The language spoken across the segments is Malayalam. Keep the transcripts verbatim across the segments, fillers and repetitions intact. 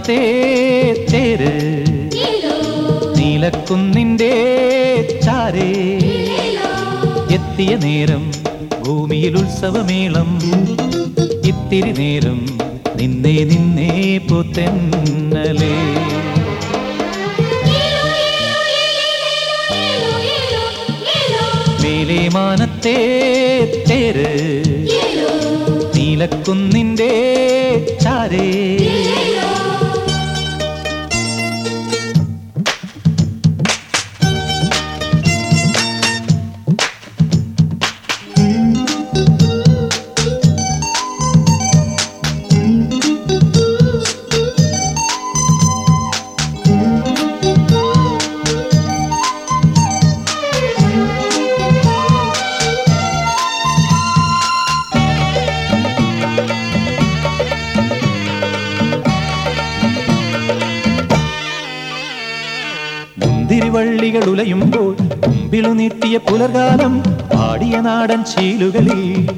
മാനത്തെ തേര് നീലക്കുന്നിൻ്റെ ചാരേ എത്തിയ നേരം ഭൂമിയിൽ ഉത്സവമേളം ഇത്തിരി നേരം നിന്നെ നിന്നെ പുത്തന്നലേ മേലെ മാനത്തെ തേര് നീലക്കുന്നിൻ്റെ ചാരേ മുന്തിരിവള്ളികൾ ഉലയുമ്പോൾ മുമ്പിലു നീട്ടിയ പുലർകാലം പാടിയ നാടൻ ശീലുകളിൽ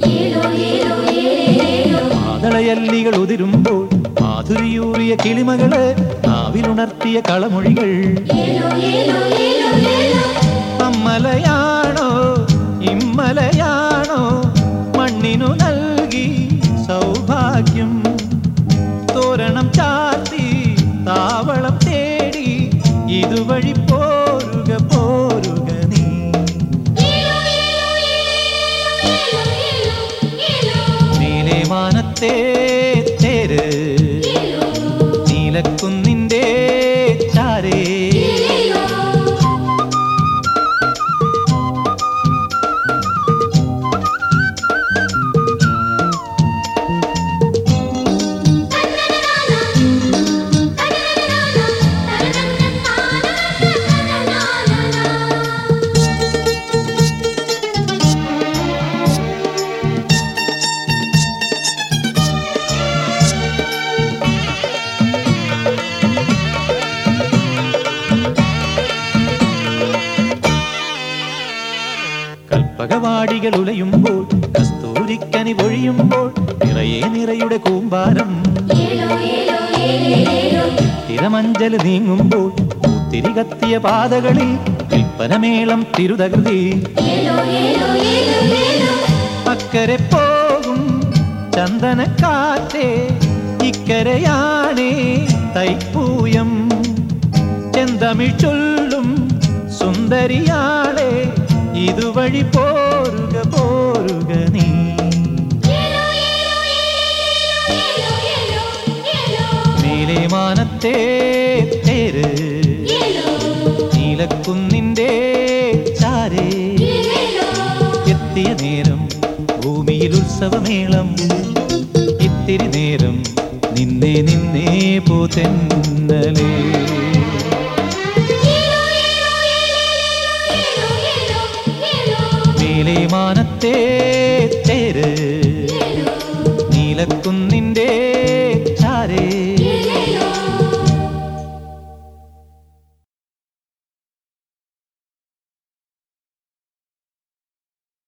മാതളയല്ലികൾ ഉതിരുമ്പോൾ മാധുരിയൂറിയ കിളിമകള് നാവിലുണർത്തിയ കളമൊഴികൾ അമ്മലയാണോ ഇമ്മലയാണോ മണ്ണിനു നൽകി സൗഭാഗ്യം തോരണം ചാർത്തി താവളം തേടി ഇതുവഴി പോരുക പോരുക നീ നീലെ മാനത്തെ തേര് നീലക്കുന്നിൻ്റെ ചാരേ കൽപ്പകവാടികൾ ഉലയുമ്പോൾ കസ്തൂരിക്കനി പൊഴിയുമ്പോൾ നിറയെ നിറയുടെ കൂമ്പാരം തിരമഞ്ചൽ നീങ്ങുമ്പോൾ പൂത്തിരി കത്തിയ പാതകളിൽ കൽപ്പനമേളം തിരുതകൃതി അക്കരെ പോകും ചന്ദനക്കാറ്റേ ഇക്കരയാണേ തൈപ്പൂയം ചെന്തമിഴ് ചൊല്ലും സുന്ദരിയാളെ ഇതുവഴി പോരുക പോരുക നീ നീലെ മാനത്തെ തേര് നീലക്കുന്നിൻ്റെ ചാരേ എത്തിയ നേരം ഭൂമിയിൽ ഉത്സവമേളം ഇത്തിരി നേരം നിന്നെ നിന്നെ പുത്തന്നലേ മേലെ മാനത്തെ തേര് നീലക്കുന്നിൻ്റെ ചാരേ